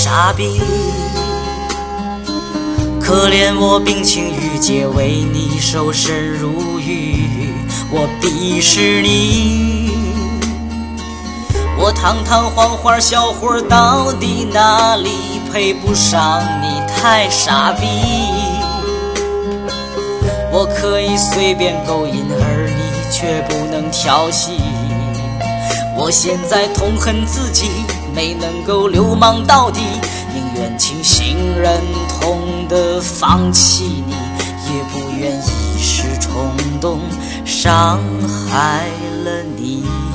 傻逼。可怜我冰清玉洁，为你守身如玉，我鄙视你。我堂堂黄花小伙到底哪里配不上你？太傻逼。我可以随便勾引，而你却不能调戏。我现在痛恨自己没能够流氓到底，宁愿请行人痛地放弃你，也不愿一时冲动伤害了你。